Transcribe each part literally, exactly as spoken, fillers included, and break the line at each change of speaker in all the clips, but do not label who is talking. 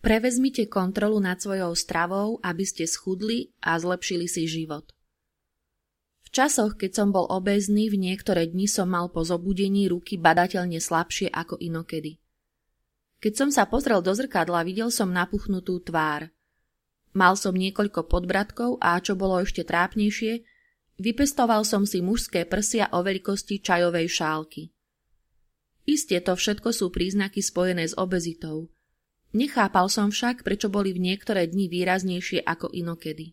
Prevezmite kontrolu nad svojou stravou, aby ste schudli a zlepšili si život. V časoch, keď som bol obézny, v niektoré dni som mal po zobudení ruky badateľne slabšie ako inokedy. Keď som sa pozrel do zrkadla, videl som napuchnutú tvár. Mal som niekoľko podbratkov a, čo bolo ešte trápnejšie, vypestoval som si mužské prsia o veľkosti čajovej šálky. Isté, to všetko sú príznaky spojené s obezitou. Nechápal som však, prečo boli v niektoré dni výraznejšie ako inokedy.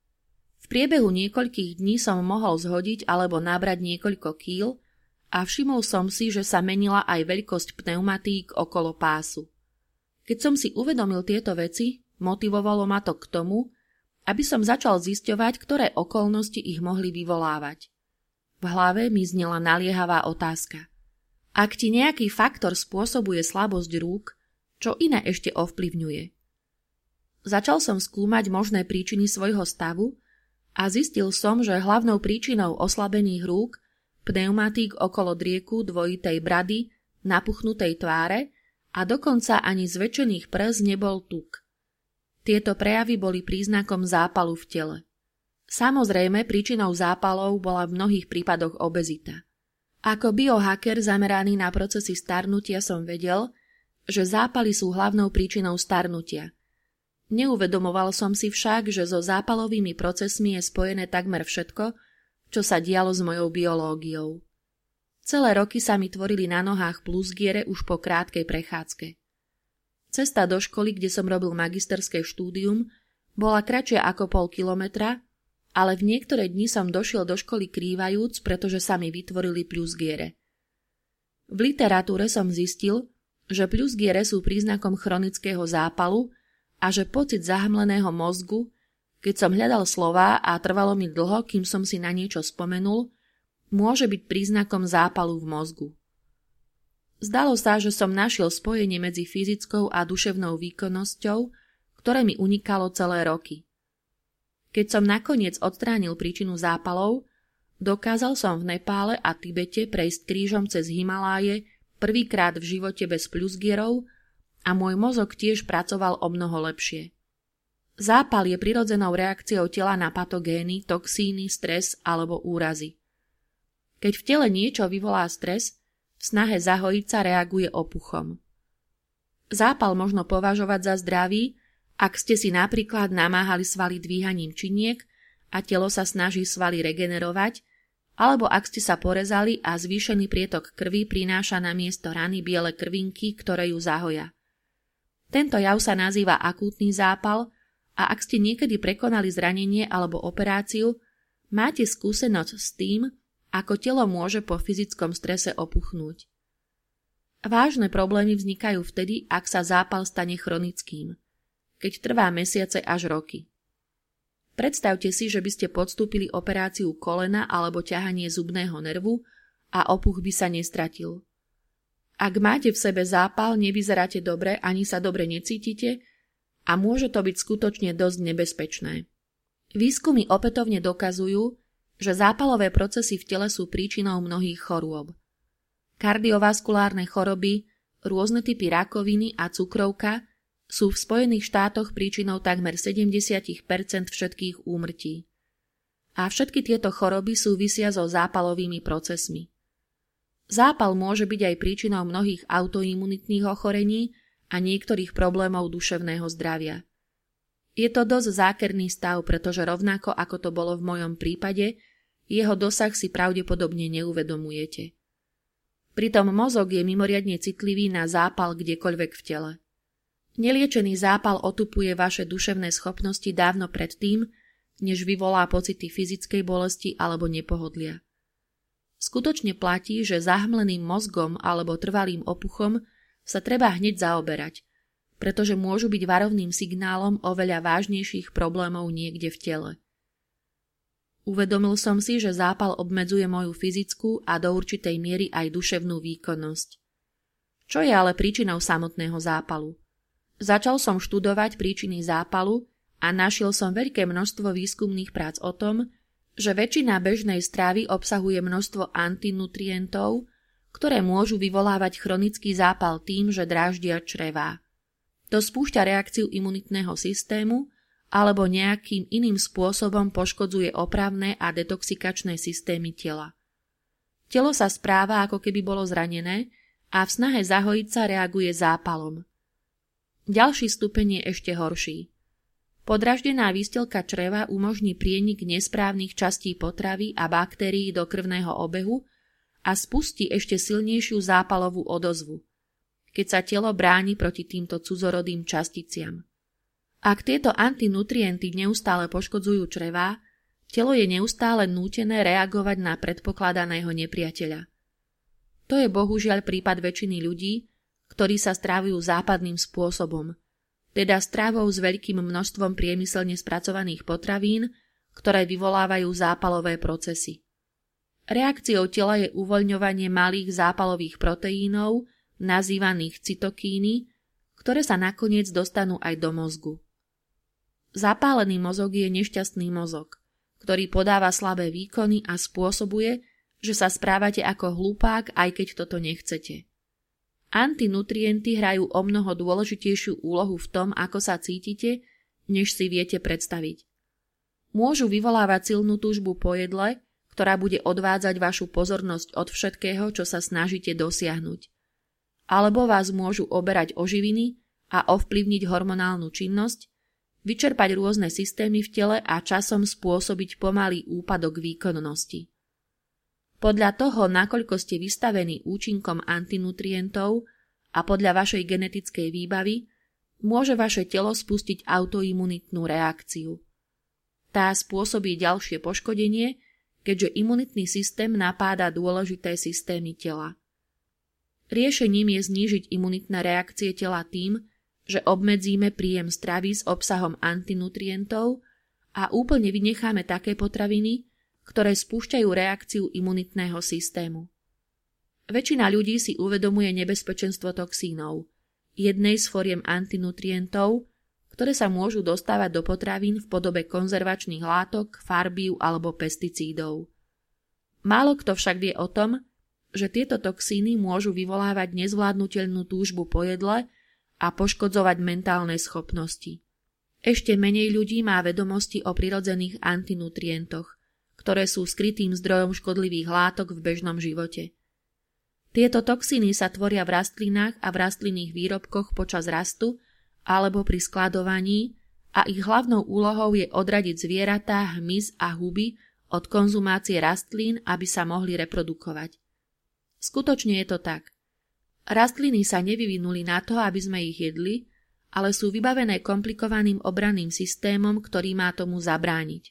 V priebehu niekoľkých dní som mohol zhodiť alebo nabrať niekoľko kíl a všimol som si, že sa menila aj veľkosť pneumatík okolo pásu. Keď som si uvedomil tieto veci, motivovalo ma to k tomu, aby som začal zisťovať, ktoré okolnosti ich mohli vyvolávať. V hlave mi znela naliehavá otázka. Ak ti nejaký faktor spôsobuje slabosť rúk, čo iné ešte ovplyvňuje? Začal som skúmať možné príčiny svojho stavu a zistil som, že hlavnou príčinou oslabených rúk, pneumatík okolo drieku, dvojitej brady, napuchnutej tváre a dokonca ani zväčšených prs nebol tuk. Tieto prejavy boli príznakom zápalu v tele. Samozrejme, príčinou zápalov bola v mnohých prípadoch obezita. Ako biohacker zameraný na procesy starnutia som vedel, že zápaly sú hlavnou príčinou starnutia. Neuvedomoval som si však, že so zápalovými procesmi je spojené takmer všetko, čo sa dialo s mojou biológiou. Celé roky sa mi tvorili na nohách plusgiere už po krátkej prechádzke. Cesta do školy, kde som robil magisterské štúdium, bola kratšia ako pol kilometra, ale v niektoré dni som došiel do školy krývajúc, pretože sa mi vytvorili plusgiere. V literatúre som zistil, že plusgiere sú príznakom chronického zápalu a že pocit zahmleného mozgu, keď som hľadal slová a trvalo mi dlho, kým som si na niečo spomenul, môže byť príznakom zápalu v mozgu. Zdalo sa, že som našiel spojenie medzi fyzickou a duševnou výkonnosťou, ktoré mi unikalo celé roky. Keď som nakoniec odstránil príčinu zápalov, dokázal som v Nepále a Tibete prejsť krížom cez Himaláje prvýkrát v živote bez plusgierov a môj mozog tiež pracoval o mnoho lepšie. Zápal je prirodzenou reakciou tela na patogény, toxíny, stres alebo úrazy. Keď v tele niečo vyvolá stres, v snahe zahojiť sa reaguje opuchom. Zápal možno považovať za zdravý, ak ste si napríklad namáhali svaly dvíhaním činiek a telo sa snaží svaly regenerovať, alebo ak ste sa porezali a zvýšený prietok krvi prináša na miesto rany biele krvinky, ktoré ju zahoja. Tento jav sa nazýva akútny zápal a ak ste niekedy prekonali zranenie alebo operáciu, máte skúsenosť s tým, ako telo môže po fyzickom strese opuchnúť. Vážne problémy vznikajú vtedy, ak sa zápal stane chronickým, keď trvá mesiace až roky. Predstavte si, že by ste podstúpili operáciu kolena alebo ťahanie zubného nervu a opuch by sa nestratil. Ak máte v sebe zápal, nevyzeráte dobre ani sa dobre necítite a môže to byť skutočne dosť nebezpečné. Výskumy opätovne dokazujú, že zápalové procesy v tele sú príčinou mnohých chorôb. Kardiovaskulárne choroby, rôzne typy rakoviny a cukrovka sú v Spojených štátoch príčinou takmer sedemdesiat percent všetkých úmrtí. A všetky tieto choroby súvisia so zápalovými procesmi. Zápal môže byť aj príčinou mnohých autoimunitných ochorení a niektorých problémov duševného zdravia. Je to dosť zákerný stav, pretože rovnako ako to bolo v mojom prípade, jeho dosah si pravdepodobne neuvedomujete. Pritom mozog je mimoriadne citlivý na zápal kdekoľvek v tele. Neliečený zápal otupuje vaše duševné schopnosti dávno predtým, než vyvolá pocity fyzickej bolesti alebo nepohodlia. Skutočne platí, že zahmleným mozgom alebo trvalým opuchom sa treba hneď zaoberať, pretože môžu byť varovným signálom oveľa vážnejších problémov niekde v tele. Uvedomil som si, že zápal obmedzuje moju fyzickú a do určitej miery aj duševnú výkonnosť. Čo je ale príčinou samotného zápalu? Začal som študovať príčiny zápalu a našiel som veľké množstvo výskumných prác o tom, že väčšina bežnej strávy obsahuje množstvo antinutrientov, ktoré môžu vyvolávať chronický zápal tým, že dráždia črevá. To spúšťa reakciu imunitného systému alebo nejakým iným spôsobom poškodzuje opravné a detoxikačné systémy tela. Telo sa správa, ako keby bolo zranené a v snahe zahojiť sa reaguje zápalom. Ďalší stupeň je ešte horší. Podraždená výstelka čreva umožní prienik nesprávnych častí potravy a baktérií do krvného obehu a spustí ešte silnejšiu zápalovú odozvu, keď sa telo bráni proti týmto cudzorodým časticiam. Ak tieto antinutrienty neustále poškodzujú črevá, telo je neustále nútené reagovať na predpokladaného nepriateľa. To je bohužiaľ prípad väčšiny ľudí, ktorí sa strávujú západným spôsobom, teda stravou s veľkým množstvom priemyselne spracovaných potravín, ktoré vyvolávajú zápalové procesy. Reakciou tela je uvoľňovanie malých zápalových proteínov, nazývaných cytokíny, ktoré sa nakoniec dostanú aj do mozgu. Zapálený mozog je nešťastný mozog, ktorý podáva slabé výkony a spôsobuje, že sa správate ako hlupák, aj keď toto nechcete. Antinutrienty hrajú omnoho dôležitejšiu úlohu v tom, ako sa cítite, než si viete predstaviť. Môžu vyvolávať silnú túžbu po jedle, ktorá bude odvádzať vašu pozornosť od všetkého, čo sa snažíte dosiahnuť. Alebo vás môžu oberať o živiny a ovplyvniť hormonálnu činnosť, vyčerpať rôzne systémy v tele a časom spôsobiť pomalý úpadok výkonnosti. Podľa toho, nakoľko ste vystavení účinkom antinutrientov a podľa vašej genetickej výbavy, môže vaše telo spustiť autoimunitnú reakciu. Tá spôsobí ďalšie poškodenie, keďže imunitný systém napáda dôležité systémy tela. Riešením je znížiť imunitné reakcie tela tým, že obmedzíme príjem stravy s obsahom antinutrientov a úplne vynecháme také potraviny, ktoré spúšťajú reakciu imunitného systému. Väčšina ľudí si uvedomuje nebezpečenstvo toxínov, jednej z foriem antinutrientov, ktoré sa môžu dostávať do potravín v podobe konzervačných látok, farbív alebo pesticídov. Málo kto však vie o tom, že tieto toxíny môžu vyvolávať nezvládnuteľnú túžbu po jedle a poškodzovať mentálne schopnosti. Ešte menej ľudí má vedomosti o prirodzených antinutrientoch, ktoré sú skrytým zdrojom škodlivých látok v bežnom živote. Tieto toxíny sa tvoria v rastlinách a v rastlinných výrobkoch počas rastu alebo pri skladovaní a ich hlavnou úlohou je odradiť zvieratá, hmyz a huby od konzumácie rastlín, aby sa mohli reprodukovať. Skutočne je to tak. Rastliny sa nevyvinuli na to, aby sme ich jedli, ale sú vybavené komplikovaným obranným systémom, ktorý má tomu zabrániť.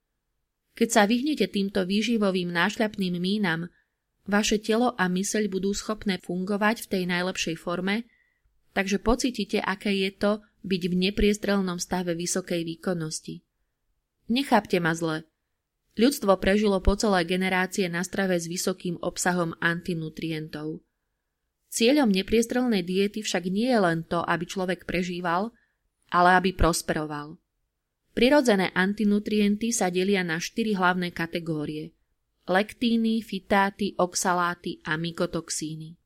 Keď sa vyhnete týmto výživovým nášľapným mínam, vaše telo a myseľ budú schopné fungovať v tej najlepšej forme, takže pocítite, aké je to byť v nepriestrelnom stave vysokej výkonnosti. Nechápte ma zle. Ľudstvo prežilo po celé generácie na strave s vysokým obsahom antinutrientov. Cieľom nepriestrelnej diety však nie je len to, aby človek prežíval, ale aby prosperoval. Prirodzené antinutrienty sa delia na štyri hlavné kategórie: lektíny, fitáty, oxaláty a mykotoxíny.